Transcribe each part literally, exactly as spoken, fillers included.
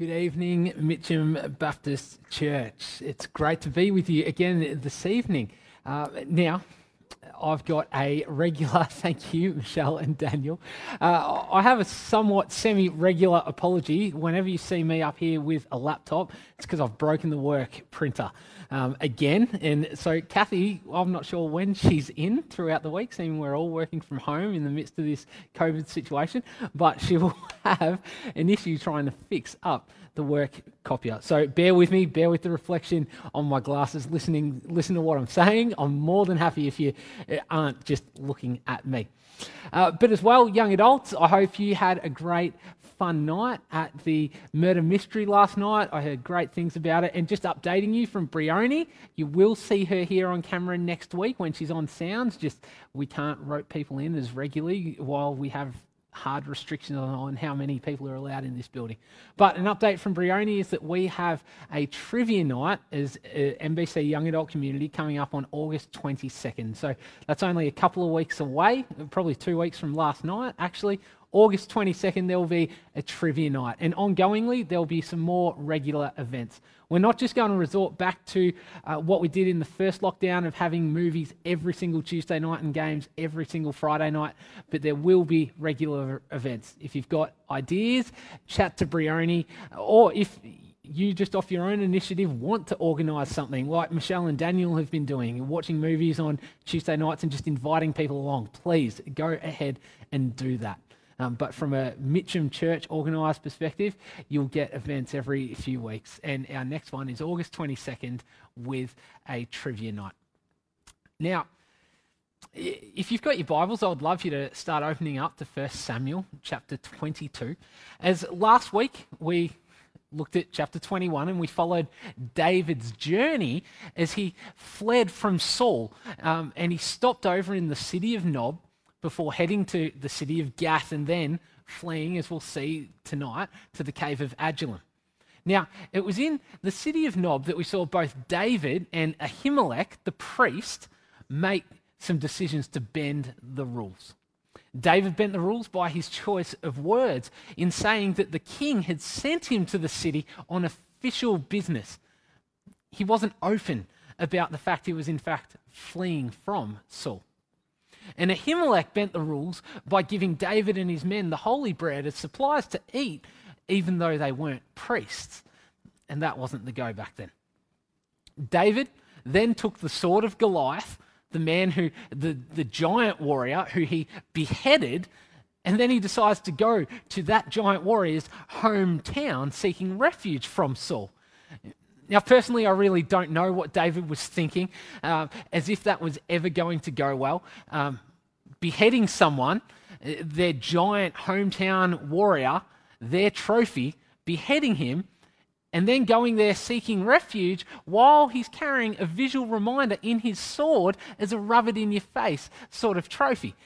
Good evening, Mitcham Baptist Church. It's great to be with you again this evening. Uh, now, I've got a regular, thank you, Michelle and Daniel. Uh, I have a somewhat semi-regular apology. Whenever you see me up here with a laptop, it's because I've broken the work printer um, again. And so Kathy, I'm not sure when she's in throughout the week, seeing we're all working from home in the midst of this COVID situation, but she will have an issue trying to fix up the work copier. So bear with me, bear with the reflection on my glasses, listening, listen to what I'm saying. I'm more than happy if you aren't just looking at me. Uh, but as well, young adults, I hope you had a great fun night at the murder mystery last night. I heard great things about it. And just updating you from Brioni, you will see her here on camera next week when she's on sounds. Just we can't rope people in as regularly while we have hard restrictions on how many people are allowed in this building. But an update from Brioni is that we have a trivia night as a M B C Young Adult Community coming up on August twenty-second. So that's only a couple of weeks away, probably two weeks from last night actually. August twenty-second, there will be a trivia night. And ongoingly, there will be some more regular events. We're not just going to resort back to uh, what we did in the first lockdown of having movies every single Tuesday night and games every single Friday night, but there will be regular events. If you've got ideas, chat to Brioni, or if you just off your own initiative want to organise something like Michelle and Daniel have been doing, watching movies on Tuesday nights and just inviting people along, please go ahead and do that. Um, but from a Mitcham Church organised perspective, you'll get events every few weeks. And our next one is August twenty-second with a trivia night. Now, if you've got your Bibles, I would love you to start opening up to First Samuel chapter twenty-two. As last week we looked at chapter twenty-one and we followed David's journey as he fled from Saul. Um, and he stopped over in the city of Nob before heading to the city of Gath and then fleeing, as we'll see tonight, to the cave of Adullam. Now, it was in the city of Nob that we saw both David and Ahimelech, the priest, make some decisions to bend the rules. David bent the rules by his choice of words in saying that the king had sent him to the city on official business. He wasn't open about the fact he was in fact fleeing from Saul. And Ahimelech bent the rules by giving David and his men the holy bread as supplies to eat, even though they weren't priests. And that wasn't the go back then. David then took the sword of Goliath, the man who, the, the giant warrior who he beheaded, and then he decides to go to that giant warrior's hometown seeking refuge from Saul. Now, personally, I really don't know what David was thinking, uh, as if that was ever going to go well. Um, beheading someone, their giant hometown warrior, their trophy, beheading him, and then going there seeking refuge while he's carrying a visual reminder in his sword as a rub-it-in-your-face sort of trophy.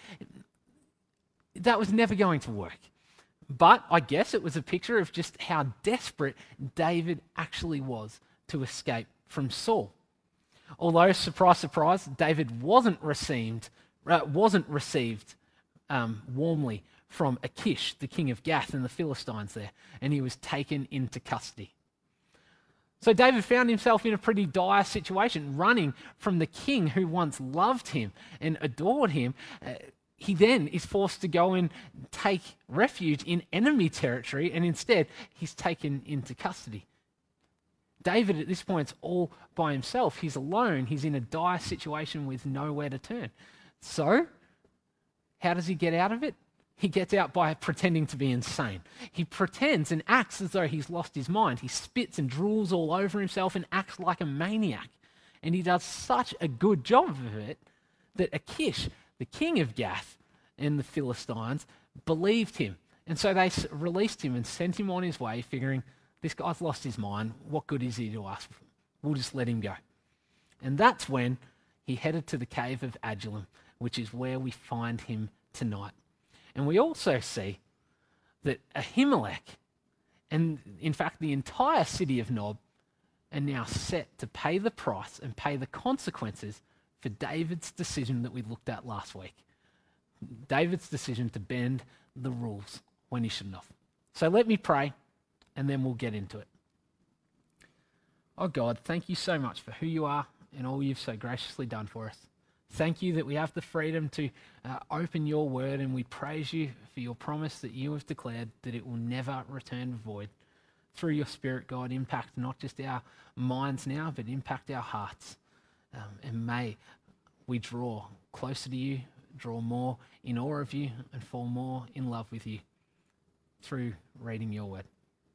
That was never going to work. But I guess it was a picture of just how desperate David actually was to escape from Saul. Although, surprise, surprise, David wasn't received, uh, wasn't received um, warmly from Achish, the king of Gath and the Philistines there, and he was taken into custody. So David found himself in a pretty dire situation, running from the king who once loved him and adored him. Uh, he then is forced to go and take refuge in enemy territory, and instead he's taken into custody. David at this point is all by himself. He's alone. He's in a dire situation with nowhere to turn. So, how does he get out of it? He gets out by pretending to be insane. He pretends and acts as though he's lost his mind. He spits and drools all over himself and acts like a maniac. And he does such a good job of it that Achish, the king of Gath and the Philistines, believed him. And so they released him and sent him on his way, figuring, this guy's lost his mind. What good is he to us? We'll just let him go. And that's when he headed to the cave of Adullam, which is where we find him tonight. And we also see that Ahimelech, and in fact the entire city of Nob, are now set to pay the price and pay the consequences for David's decision that we looked at last week. David's decision to bend the rules when he shouldn't have. So let me pray, and then we'll get into it. Oh God, thank you so much for who you are and all you've so graciously done for us. Thank you that we have the freedom to uh, open your word, and we praise you for your promise that you have declared that it will never return void. Through your Spirit, God, impact not just our minds now, but impact our hearts. Um, and may we draw closer to you, draw more in awe of you, and fall more in love with you through reading your word.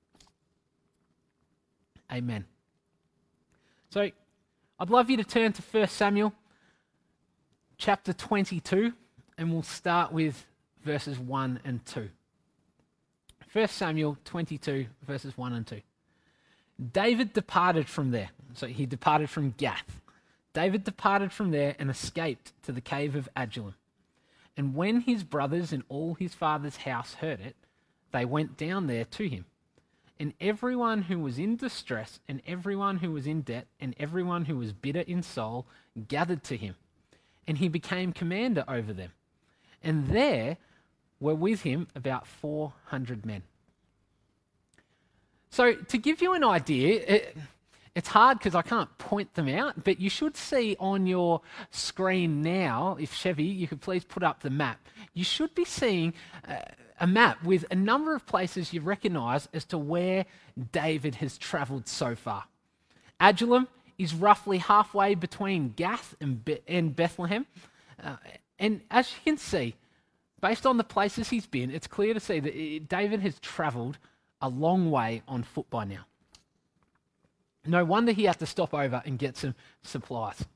Amen. So I'd love you to turn to First Samuel chapter twenty-two, and we'll start with verses one and two. First Samuel twenty-two, verses one and two. David departed from there. So he departed from Gath. David departed from there and escaped to the cave of Adullam. And when his brothers and all his father's house heard it, they went down there to him. And everyone who was in distress, and everyone who was in debt, and everyone who was bitter in soul gathered to him. And he became commander over them. And there were with him about four hundred men. So to give you an idea, it, it's hard because I can't point them out, but you should see on your screen now, if Chevy, you could please put up the map. You should be seeing uh, a map with a number of places you recognise as to where David has travelled so far. Adullam is roughly halfway between Gath and, Be- and Bethlehem. Uh, and as you can see, based on the places he's been, it's clear to see that David has travelled a long way on foot by now. No wonder he had to stop over and get some supplies.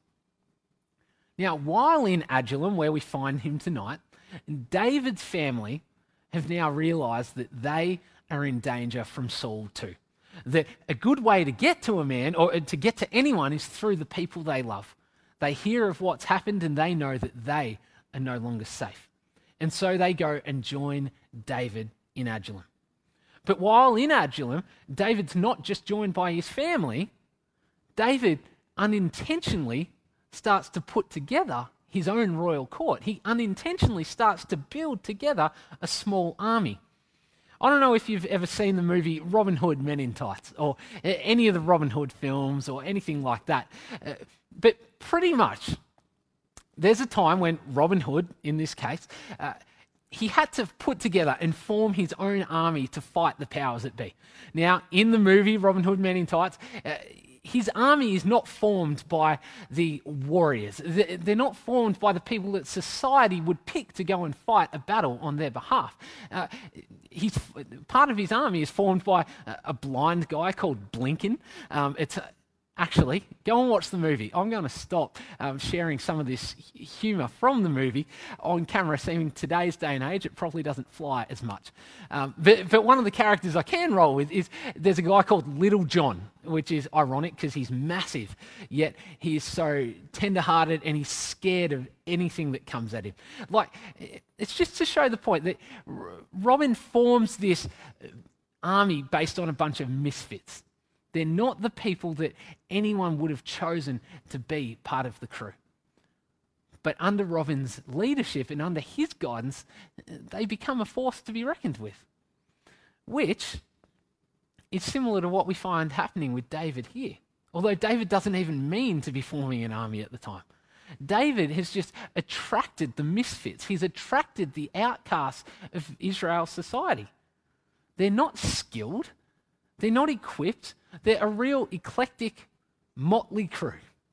Now, while in Adullam, where we find him tonight, David's family have now realised that they are in danger from Saul too. That a good way to get to a man, or to get to anyone, is through the people they love. They hear of what's happened and they know that they are no longer safe. And so they go and join David in Adullam. But while in Adullam, David's not just joined by his family. David unintentionally starts to put together his own royal court. He unintentionally starts to build together a small army. I don't know if you've ever seen the movie Robin Hood Men in Tights, or any of the Robin Hood films, or anything like that. Uh, but pretty much, there's a time when Robin Hood, in this case, uh, he had to put together and form his own army to fight the powers that be. Now, in the movie Robin Hood Men in Tights, uh, his army is not formed by the warriors. They're not formed by the people that society would pick to go and fight a battle on their behalf. Uh, he's, part of his army is formed by a, a blind guy called Blinken. Um, it's a, Actually, go and watch the movie. I'm going to stop um, sharing some of this humour from the movie on camera, seeing today's day and age, it probably doesn't fly as much. Um, but, but one of the characters I can roll with is there's a guy called Little John, which is ironic because he's massive, yet he is so tender-hearted and he's scared of anything that comes at him. Like, it's just to show the point that Robin forms this army based on a bunch of misfits. They're not the people that anyone would have chosen to be part of the crew. But under Robin's leadership and under his guidance, they become a force to be reckoned with, which is similar to what we find happening with David here. Although David doesn't even mean to be forming an army at the time. David has just attracted the misfits. He's attracted the outcasts of Israel's society. They're not skilled. They're not equipped. They're a real eclectic, motley crew.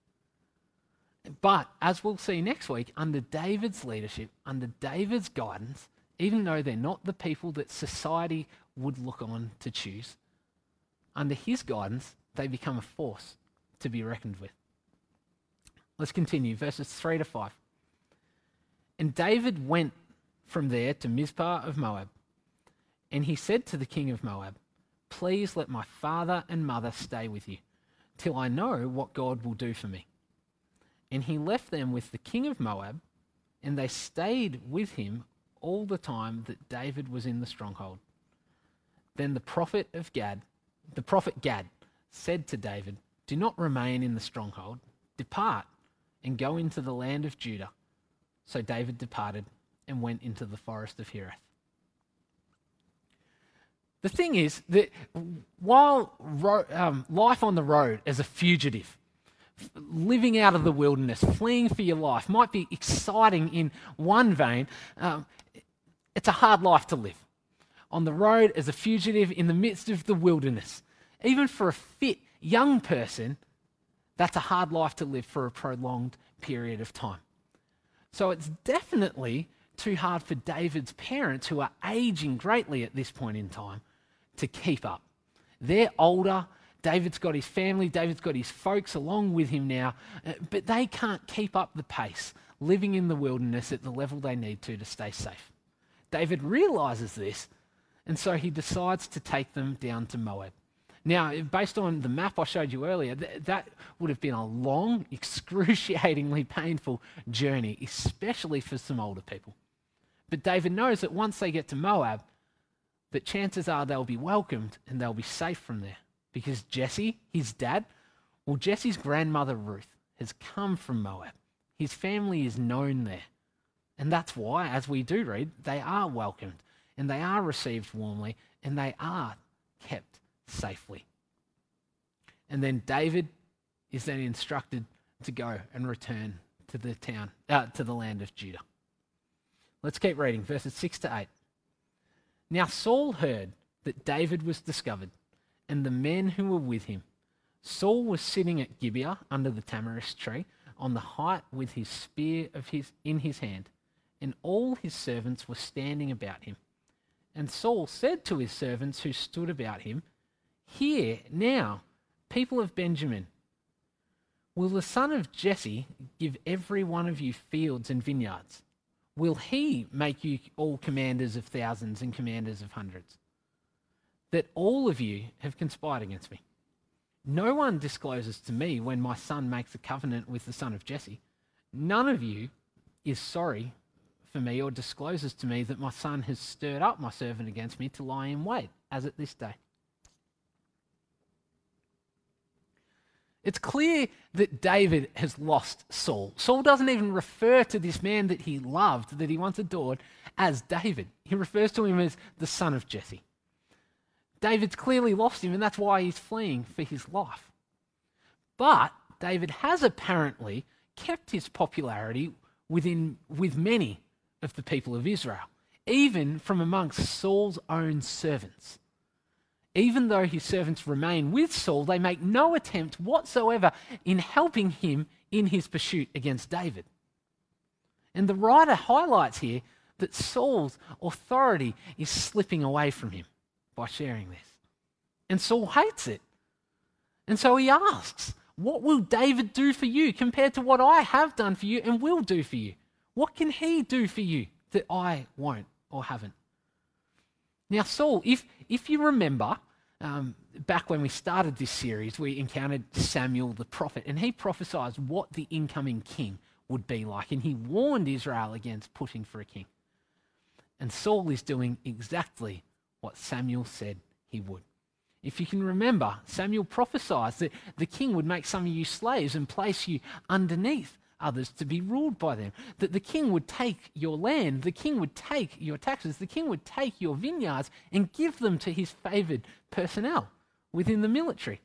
But as we'll see next week, under David's leadership, under David's guidance, even though they're not the people that society would look on to choose, under his guidance, they become a force to be reckoned with. Let's continue, verses three to five. And David went from there to Mizpah of Moab, and he said to the king of Moab, "Please let my father and mother stay with you, till I know what God will do for me." And he left them with the king of Moab, and they stayed with him all the time that David was in the stronghold. Then the prophet of Gad, the prophet Gad, said to David, "Do not remain in the stronghold. Depart and go into the land of Judah." So David departed and went into the forest of Hereth. The thing is that while ro- um, life on the road as a fugitive, living out of the wilderness, fleeing for your life, might be exciting in one vein, um, it's a hard life to live. On the road as a fugitive in the midst of the wilderness. Even for a fit young person, that's a hard life to live for a prolonged period of time. So it's definitely too hard for David's parents, who are aging greatly at this point in time, to keep up. They're older. David's got his family, David's got his folks along with him now, but they can't keep up the pace, living in the wilderness at the level they need to to stay safe. David realizes this, and so he decides to take them down to Moab. Now, based on the map I showed you earlier, th- that would have been a long, excruciatingly painful journey, especially for some older people. But David knows that once they get to Moab, that chances are they'll be welcomed and they'll be safe from there. Because Jesse, his dad, well, Jesse's grandmother Ruth has come from Moab. His family is known there. And that's why, as we do read, they are welcomed and they are received warmly and they are kept safely. And then David is then instructed to go and return to the town, uh, to the land of Judah. Let's keep reading, verses six to eight. Now Saul heard that David was discovered, and the men who were with him. Saul was sitting at Gibeah under the tamarisk tree on the height with his spear of his in his hand, and all his servants were standing about him. And Saul said to his servants who stood about him, "Hear now, people of Benjamin, will the son of Jesse give every one of you fields and vineyards? Will he make you all commanders of thousands and commanders of hundreds? That all of you have conspired against me. No one discloses to me when my son makes a covenant with the son of Jesse. None of you is sorry for me or discloses to me that my son has stirred up my servant against me to lie in wait, as at this day." It's clear that David has lost Saul. Saul doesn't even refer to this man that he loved, that he once adored, as David. He refers to him as the son of Jesse. David's clearly lost him, and that's why he's fleeing for his life. But David has apparently kept his popularity within with many of the people of Israel, even from amongst Saul's own servants. Even though his servants remain with Saul, they make no attempt whatsoever in helping him in his pursuit against David. And the writer highlights here that Saul's authority is slipping away from him by sharing this. And Saul hates it. And so he asks, "What will David do for you compared to what I have done for you and will do for you? What can he do for you that I won't or haven't?" Now, Saul, if, if you remember, um, back when we started this series, we encountered Samuel the prophet, and he prophesied what the incoming king would be like, and he warned Israel against pushing for a king. And Saul is doing exactly what Samuel said he would. If you can remember, Samuel prophesied that the king would make some of you slaves and place you underneath others to be ruled by them. That the king would take your land, the king would take your taxes, the king would take your vineyards and give them to his favored personnel within the military.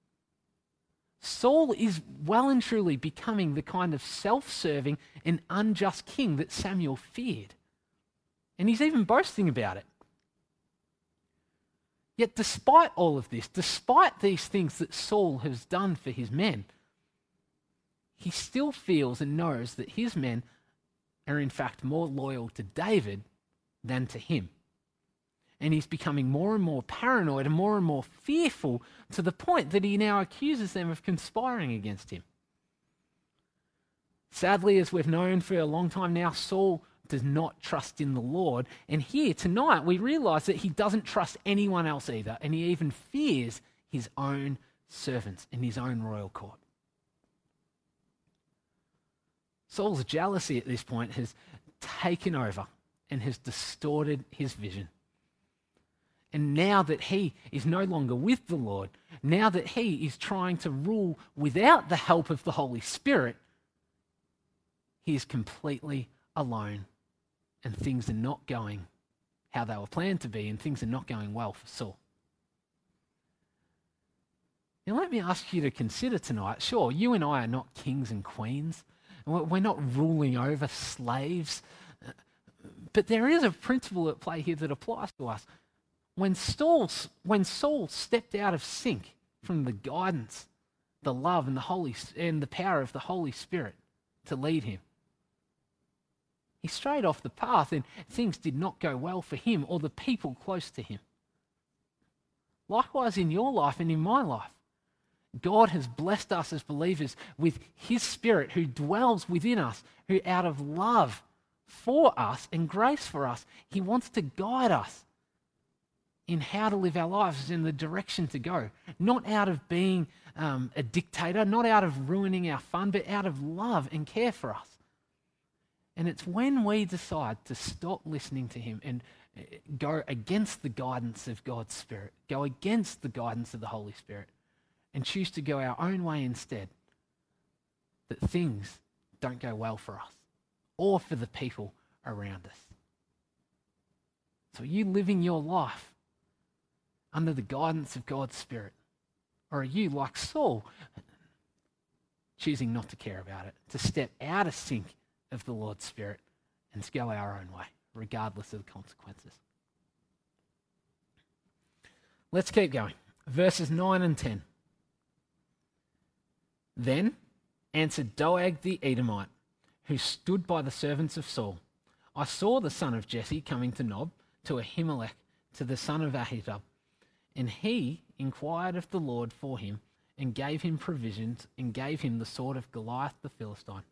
Saul is well and truly becoming the kind of self-serving and unjust king that Samuel feared. And he's even boasting about it. Yet despite all of this, despite these things that Saul has done for his men, he still feels and knows that his men are in fact more loyal to David than to him. And he's becoming more and more paranoid and more and more fearful to the point that he now accuses them of conspiring against him. Sadly, as we've known for a long time now, Saul does not trust in the Lord. And here tonight we realize that he doesn't trust anyone else either. And he even fears his own servants in his own royal court. Saul's jealousy at this point has taken over and has distorted his vision. And now that he is no longer with the Lord, now that he is trying to rule without the help of the Holy Spirit, he is completely alone and things are not going how they were planned to be, and things are not going well for Saul. Now let me ask you to consider tonight, sure, you and I are not kings and queens, and we're not ruling over slaves, but there is a principle at play here that applies to us. When Saul, when Saul stepped out of sync from the guidance, the love and the Holy and the power of the Holy Spirit to lead him, he strayed off the path and things did not go well for him or the people close to him. Likewise in your life and in my life, God has blessed us as believers with his Spirit who dwells within us, who out of love for us and grace for us, he wants to guide us in how to live our lives, in the direction to go. Not out of being um, a dictator, not out of ruining our fun, but out of love and care for us. And it's when we decide to stop listening to him and go against the guidance of God's Spirit, go against the guidance of the Holy Spirit, and choose to go our own way instead, that things don't go well for us or for the people around us. So are you living your life under the guidance of God's Spirit? Or are you, like Saul, choosing not to care about it, to step out of sync of the Lord's Spirit and to go our own way, regardless of the consequences? Let's keep going. Verses nine and ten. Then answered Doeg the Edomite, who stood by the servants of Saul, I saw the son of Jesse coming to Nob, to Ahimelech, to the son of Ahitub. And he inquired of the Lord for him, and gave him provisions, and gave him the sword of Goliath the Philistine.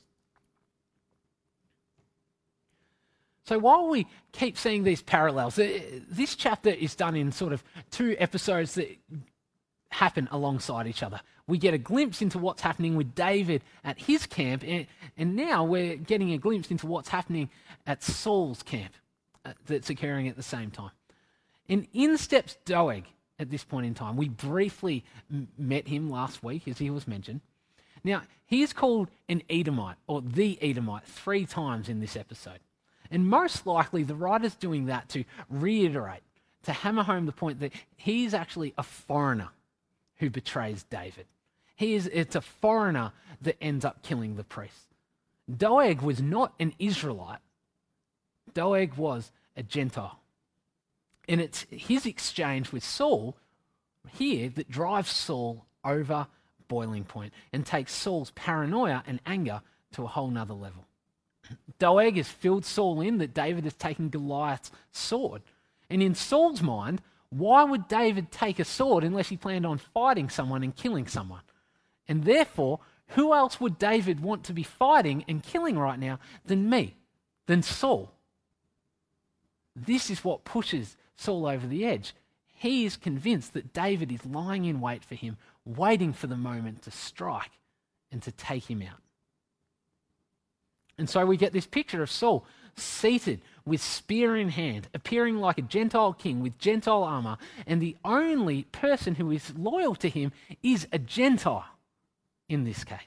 So while we keep seeing these parallels, this chapter is done in sort of two episodes that happen alongside each other. We get a glimpse into what's happening with David at his camp, and, and now we're getting a glimpse into what's happening at Saul's camp uh, that's occurring at the same time. And in steps Doeg at this point in time. We briefly m- met him last week, as he was mentioned. Now, he is called an Edomite, or the Edomite, three times in this episode. And most likely the writer's doing that to reiterate, to hammer home the point that he's actually a foreigner who betrays David. He is, it's a foreigner that ends up killing the priest. Doeg was not an Israelite. Doeg was a Gentile. And it's his exchange with Saul here that drives Saul over boiling point and takes Saul's paranoia and anger to a whole nother level. Doeg has filled Saul in that David has taken Goliath's sword. And in Saul's mind, why would David take a sword unless he planned on fighting someone and killing someone? And therefore, who else would David want to be fighting and killing right now than me, than Saul? This is what pushes Saul over the edge. He is convinced that David is lying in wait for him, waiting for the moment to strike and to take him out. And so we get this picture of Saul seated with spear in hand, appearing like a Gentile king with Gentile armor, and the only person who is loyal to him is a Gentile in this case.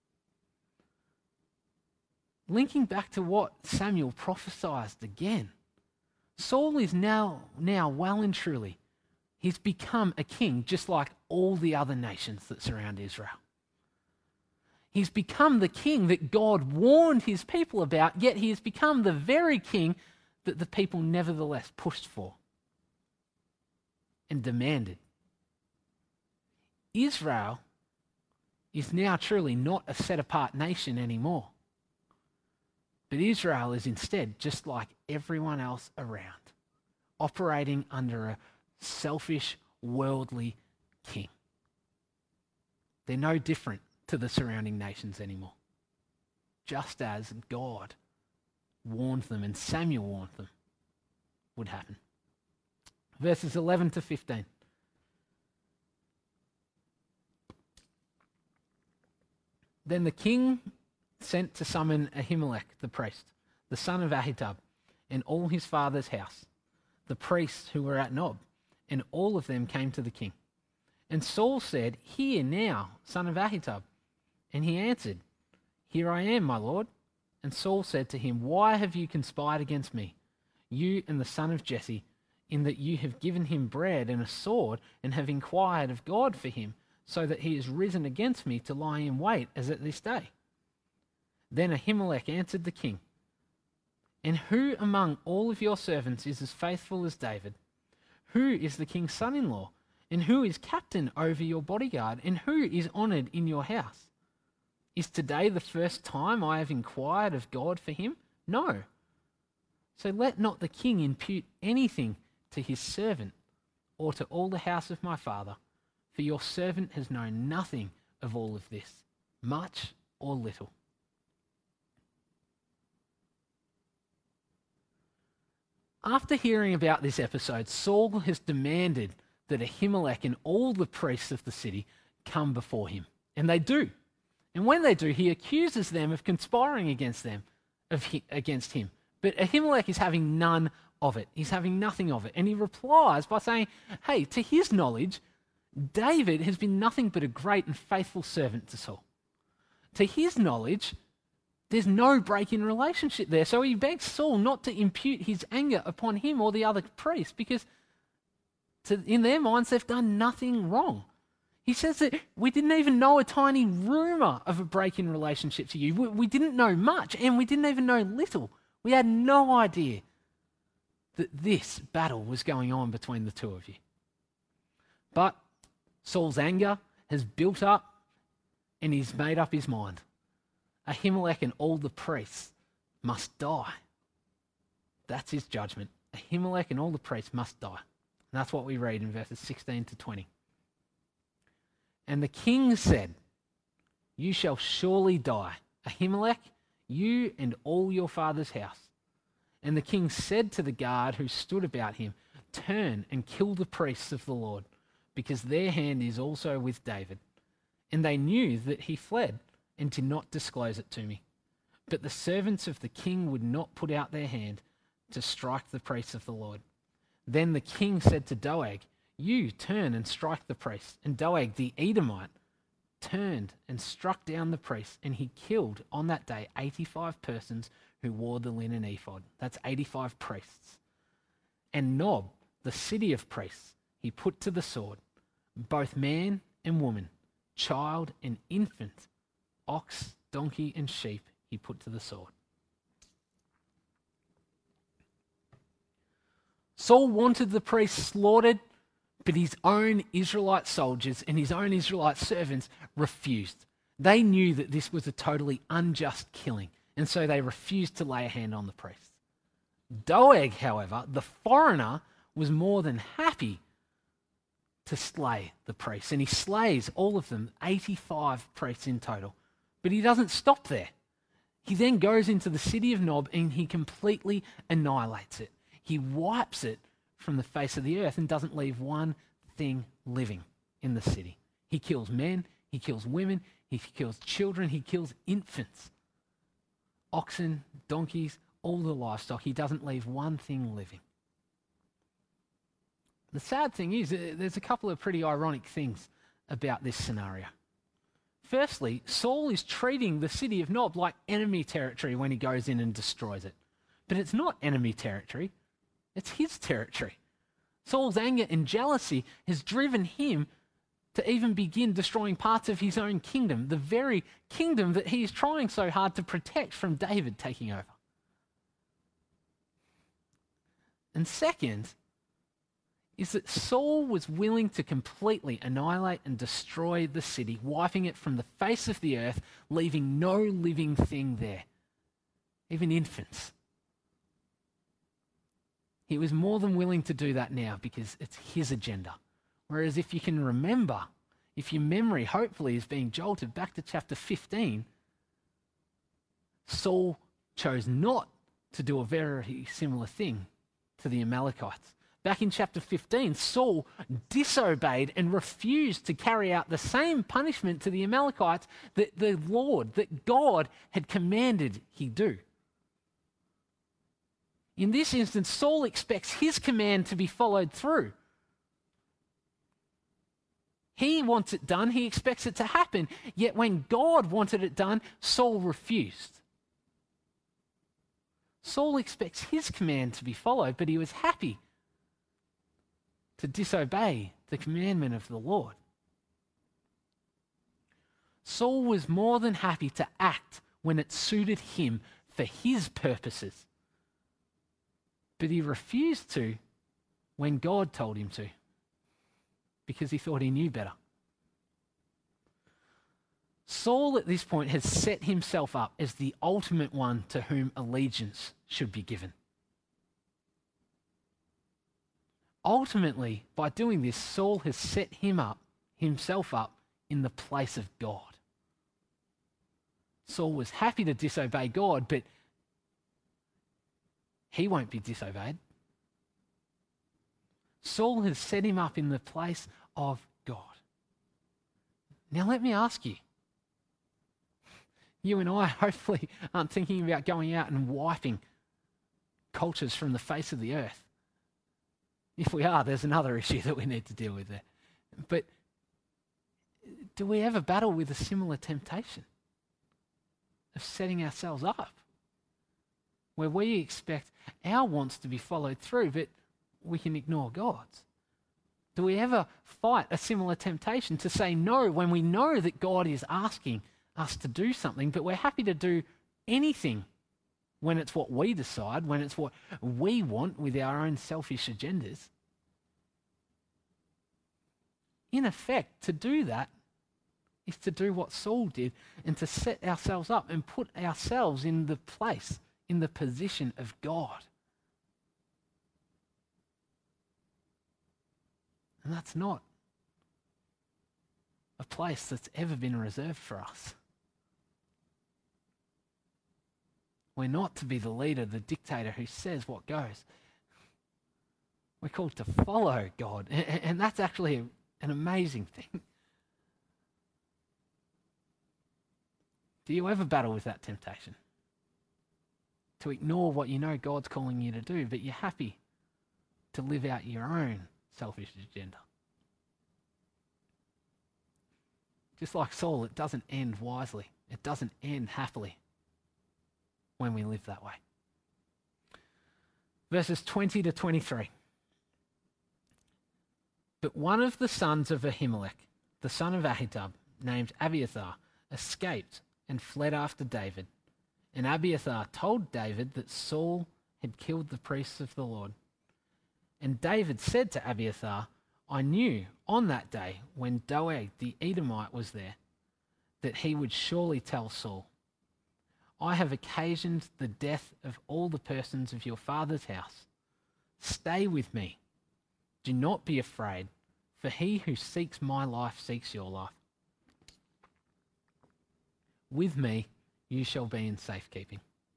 Linking back to what Samuel prophesied again, Saul is now, now well and truly, he's become a king just like all the other nations that surround Israel. He's become the king that God warned his people about, yet he has become the very king that the people nevertheless pushed for and demanded. Israel is now truly not a set-apart nation anymore. But Israel is instead just like everyone else around, operating under a selfish, worldly king. They're no different to the surrounding nations anymore, just as God warned them and Samuel warned them would happen. Verses eleven to fifteen. Then the king sent to summon Ahimelech the priest, the son of Ahitub, and all his father's house, the priests who were at Nob, and all of them came to the king. And Saul said, "Hear now, son of Ahitub." And he answered, "Here I am, my lord." And Saul said to him, "Why have you conspired against me? you and the son of Jesse, in that you have given him bread and a sword, and have inquired of God for him, so that he is risen against me to lie in wait as at this day. Then Ahimelech answered the king, and who among all of your servants is as faithful as David? Who is the king's son-in-law? And who is captain over your bodyguard? And who is honoured in your house? Is today the first time I have inquired of God for him? No. So let not the king impute anything to his servant or to all the house of my father, for your servant has known nothing of all of this, much or little. After hearing about this episode, Saul has demanded that Ahimelech and all the priests of the city come before him. And they do. And when they do, he accuses them of conspiring against them, of he, against him. But Ahimelech is having none of it. He's having nothing of it. And he replies by saying, hey, to his knowledge, David has been nothing but a great and faithful servant to Saul. To his knowledge, there's no break in relationship there. So he begs Saul not to impute his anger upon him or the other priests, because to, in their minds, they've done nothing wrong. He says that we didn't even know a tiny rumour of a break in relationship to you. We, we didn't know much, and we didn't even know little. We had no idea that this battle was going on between the two of you. But Saul's anger has built up, and he's made up his mind. Ahimelech and all the priests must die. That's his judgment. Ahimelech and all the priests must die. And that's what we read in verses sixteen to twenty. And the king said, you shall surely die, Ahimelech, you and all your father's house. And the king said to the guard who stood about him, turn and kill the priests of the Lord, because their hand is also with David. And they knew that he fled and did not disclose it to me. But the servants of the king would not put out their hand to strike the priests of the Lord. Then the king said to Doeg, you turn and strike the priests. And Doeg the Edomite turned and struck down the priests, and he killed on that day eighty-five persons who wore the linen ephod. That's eighty-five priests. And Nob, the city of priests, he put to the sword, both man and woman, child and infant, ox, donkey, and sheep he put to the sword. Saul wanted the priests slaughtered, but his own Israelite soldiers and his own Israelite servants refused. They knew that this was a totally unjust killing, and so they refused to lay a hand on the priests. Doeg, however, the foreigner, was more than happy to slay the priests, and he slays all of them, eighty-five priests in total. But he doesn't stop there. He then goes into the city of Nob and he completely annihilates it. He wipes it from the face of the earth and doesn't leave one thing living in the city. He kills men, he kills women, he kills children, he kills infants, oxen, donkeys, all the livestock. He doesn't leave one thing living. The sad thing is, there's a couple of pretty ironic things about this scenario. Firstly, Saul is treating the city of Nob like enemy territory when he goes in and destroys it. But it's not enemy territory, it's his territory. Saul's anger and jealousy has driven him to even begin destroying parts of his own kingdom, the very kingdom that he is trying so hard to protect from David taking over. And second, is that Saul was willing to completely annihilate and destroy the city, wiping it from the face of the earth, leaving no living thing there, even infants. He was more than willing to do that now because it's his agenda. Whereas if you can remember, if your memory hopefully is being jolted back to chapter fifteen, Saul chose not to do a very similar thing to the Amalekites. Back in chapter fifteen, Saul disobeyed and refused to carry out the same punishment to the Amalekites that the Lord, that God had commanded he do. In this instance, Saul expects his command to be followed through. He wants it done, he expects it to happen, yet when God wanted it done, Saul refused. Saul expects his command to be followed, but he was happy to disobey the commandment of the Lord. Saul was more than happy to act when it suited him for his purposes, but he refused to when God told him to, because he thought he knew better. Saul at this point has set himself up as the ultimate one to whom allegiance should be given. Ultimately, by doing this, Saul has set him up, himself up in the place of God. Saul was happy to disobey God, but he won't be disobeyed. Saul has set him up in the place of God. Now let me ask you, you and I hopefully aren't thinking about going out and wiping cultures from the face of the earth. If we are, there's another issue that we need to deal with there. But do we ever battle with a similar temptation of setting ourselves up, where we expect our wants to be followed through, but we can ignore God's? Do we ever fight a similar temptation to say no when we know that God is asking us to do something, but we're happy to do anything when it's what we decide, when it's what we want with our own selfish agendas? In effect, to do that is to do what Saul did and to set ourselves up and put ourselves in the place, in the position of God. And that's not a place that's ever been reserved for us. We're not to be the leader, the dictator who says what goes. We're called to follow God, and, and that's actually a, an amazing thing. Do you ever battle with that temptation? To ignore what you know God's calling you to do, but you're happy to live out your own selfish agenda. Just like Saul, it doesn't end wisely. It doesn't end happily when we live that way. Verses twenty to twenty-three. But one of the sons of Ahimelech, the son of Ahitub, named Abiathar, escaped and fled after David. And Abiathar told David that Saul had killed the priests of the Lord. And David said to Abiathar, I knew on that day when Doeg the Edomite was there that he would surely tell Saul, I have occasioned the death of all the persons of your father's house. Stay with me. Do not be afraid, for he who seeks my life seeks your life. With me you shall be in safekeeping.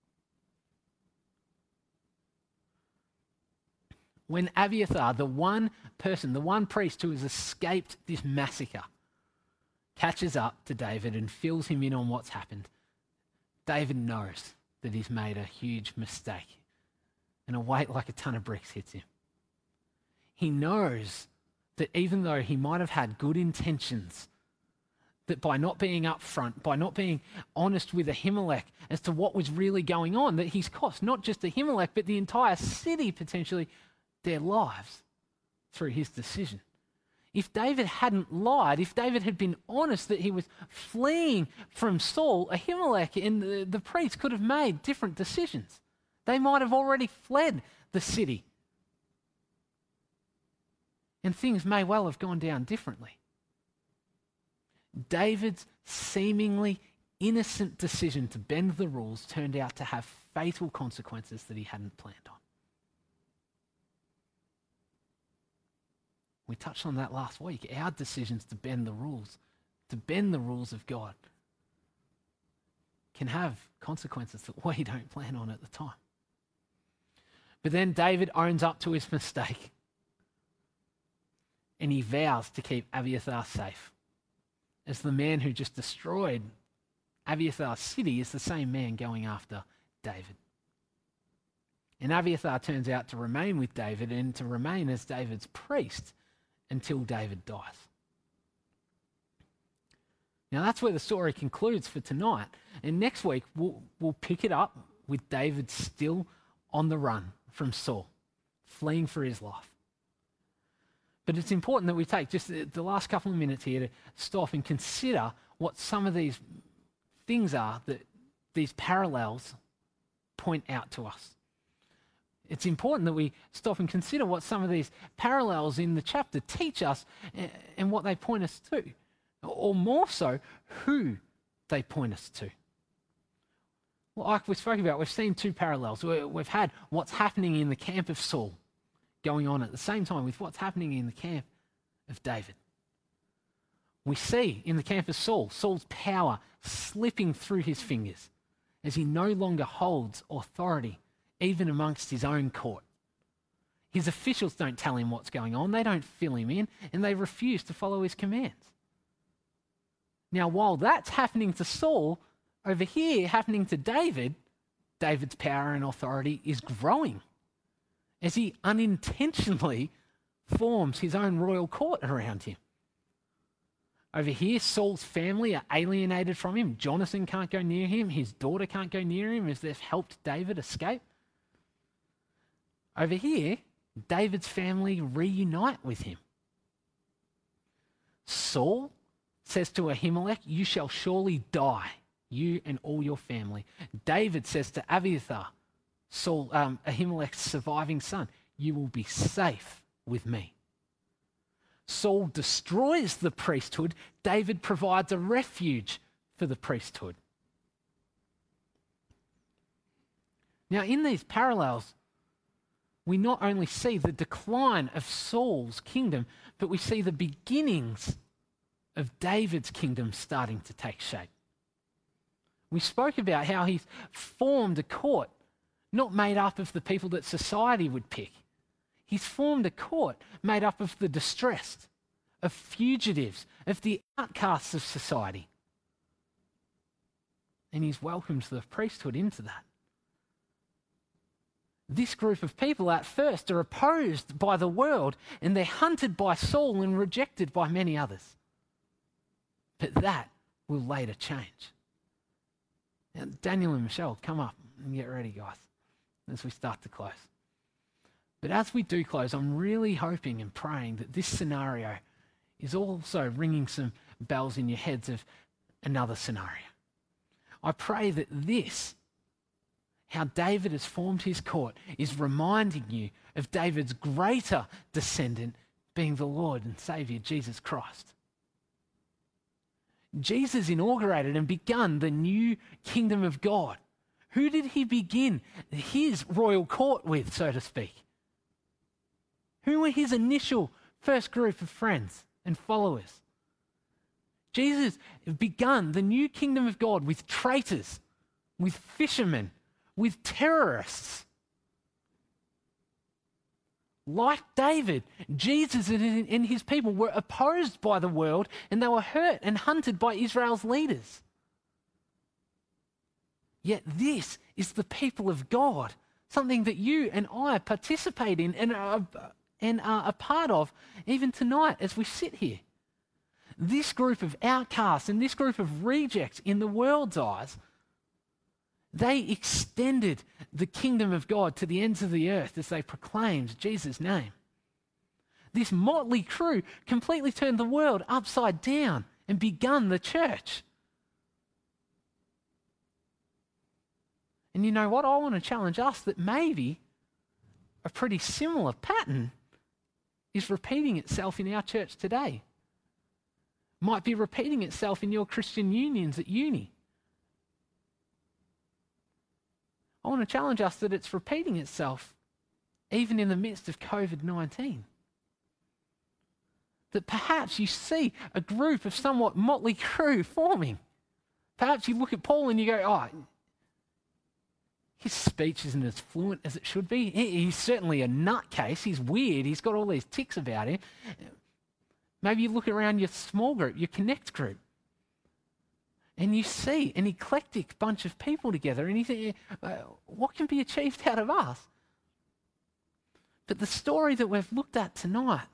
When Abiathar, the one person, the one priest who has escaped this massacre, catches up to David and fills him in on what's happened, David knows that he's made a huge mistake, and a weight like a ton of bricks hits him. He knows that even though he might have had good intentions, that by not being upfront, by not being honest with Ahimelech as to what was really going on, that he's cost not just Ahimelech, but the entire city potentially their lives through his decision. If David hadn't lied, if David had been honest that he was fleeing from Saul, Ahimelech and the, the priests could have made different decisions. They might have already fled the city. And things may well have gone down differently. David's seemingly innocent decision to bend the rules turned out to have fatal consequences that he hadn't planned on. We touched on that last week. Our decisions to bend the rules, to bend the rules of God, can have consequences that we don't plan on at the time. But then David owns up to his mistake, and he vows to keep Abiathar safe. As the man who just destroyed Abiathar's city is the same man going after David. And Abiathar turns out to remain with David and to remain as David's priest until David dies. Now that's where the story concludes for tonight. And next week we'll, we'll pick it up with David still on the run from Saul, fleeing for his life. But it's important that we take just the last couple of minutes here to stop and consider what some of these things are that these parallels point out to us. It's important that we stop and consider what some of these parallels in the chapter teach us and what they point us to, or more so, who they point us to. Like we spoke about, we've seen two parallels. We've had what's happening in the camp of Saul going on at the same time with what's happening in the camp of David. We see in the camp of Saul, Saul's power slipping through his fingers as he no longer holds authority even amongst his own court. His officials don't tell him what's going on, they don't fill him in, and they refuse to follow his commands. Now, while that's happening to Saul, over here, happening to David, David's power and authority is growing as he unintentionally forms his own royal court around him. Over here, Saul's family are alienated from him. Jonathan can't go near him. His daughter can't go near him as they've helped David escape. Over here, David's family reunite with him. Saul says to Ahimelech, "You shall surely die, you and all your family." David says to Abiathar, Saul, um, Ahimelech's surviving son, "You will be safe with me." Saul destroys the priesthood. David provides a refuge for the priesthood. Now, in these parallels, we not only see the decline of Saul's kingdom, but we see the beginnings of David's kingdom starting to take shape. We spoke about how he's formed a court not made up of the people that society would pick. He's formed a court made up of the distressed, of fugitives, of the outcasts of society. And he's welcomed the priesthood into that. This group of people at first are opposed by the world, and they're hunted by Saul and rejected by many others. But that will later change. Now, Daniel and Michelle, come up and get ready, guys, as we start to close. But as we do close, I'm really hoping and praying that this scenario is also ringing some bells in your heads of another scenario. I pray that this, how David has formed his court, is reminding you of David's greater descendant being the Lord and Saviour, Jesus Christ. Jesus inaugurated and begun the new kingdom of God. Who did he begin his royal court with, so to speak? Who were his initial first group of friends and followers? Jesus begun the new kingdom of God with traitors, with fishermen, with terrorists. Like David, Jesus and his people were opposed by the world, and they were hurt and hunted by Israel's leaders. Yet this is the people of God, something that you and I participate in and are, and are a part of even tonight as we sit here. This group of outcasts and this group of rejects in the world's eyes, they extended the kingdom of God to the ends of the earth as they proclaimed Jesus' name. This motley crew completely turned the world upside down and begun the church. And you know what? I want to challenge us that maybe a pretty similar pattern is repeating itself in our church today. Might be repeating itself in your Christian unions at uni. I want to challenge us that it's repeating itself even in the midst of covid nineteen. That perhaps you see a group of somewhat motley crew forming. Perhaps you look at Paul and you go, oh, his speech isn't as fluent as it should be. He's certainly a nutcase. He's weird. He's got all these tics about him. Maybe you look around your small group, your Connect group, and you see an eclectic bunch of people together, and you think, uh, what can be achieved out of us? But the story that we've looked at tonight,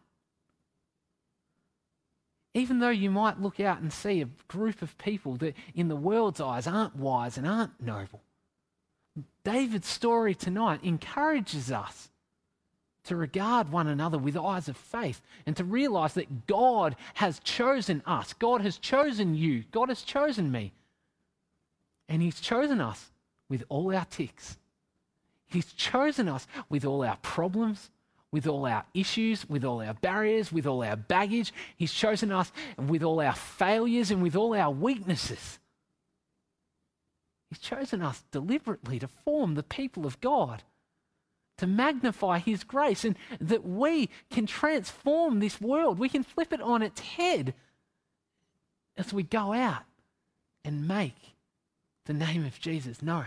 even though you might look out and see a group of people that in the world's eyes aren't wise and aren't noble, David's story tonight encourages us to regard one another with eyes of faith and to realize that God has chosen us. God has chosen you. God has chosen me. And he's chosen us with all our ticks. He's chosen us with all our problems, with all our issues, with all our barriers, with all our baggage. He's chosen us with all our failures and with all our weaknesses. He's chosen us deliberately to form the people of God, to magnify his grace, and that we can transform this world. We can flip it on its head as we go out and make the name of Jesus known.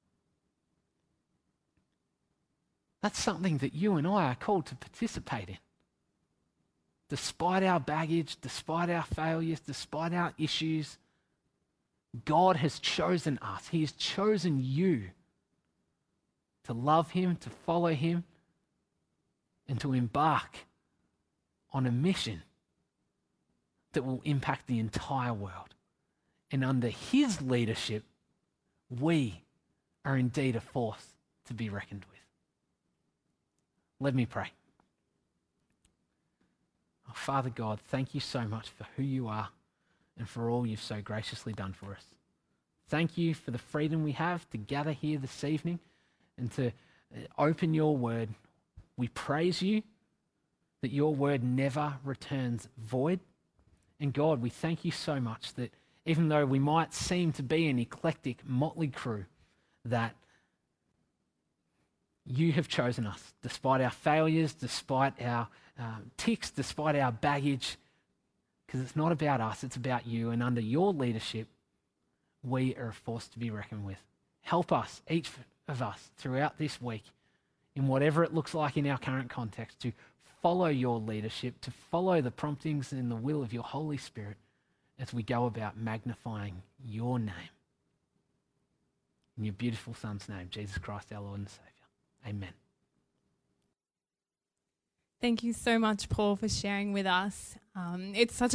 That's something that you and I are called to participate in. Despite our baggage, despite our failures, despite our issues, God has chosen us. He has chosen you to love him, to follow him, and to embark on a mission that will impact the entire world. And under his leadership, we are indeed a force to be reckoned with. Let me pray. Oh, Father God, thank you so much for who you are and for all you've so graciously done for us. Thank you for the freedom we have to gather here this evening and to open your word. We praise you that your word never returns void. And God, we thank you so much that even though we might seem to be an eclectic motley crew, that you have chosen us despite our failures, despite our um, ticks, despite our baggage, because it's not about us, it's about you. And under your leadership, we are a force to be reckoned with. Help us, each of us, throughout this week, in whatever it looks like in our current context, to follow your leadership, to follow the promptings and the will of your Holy Spirit as we go about magnifying your name. In your beautiful Son's name, Jesus Christ, our Lord and Saviour. Amen. Thank you so much, Paul, for sharing with us. Um, it's such a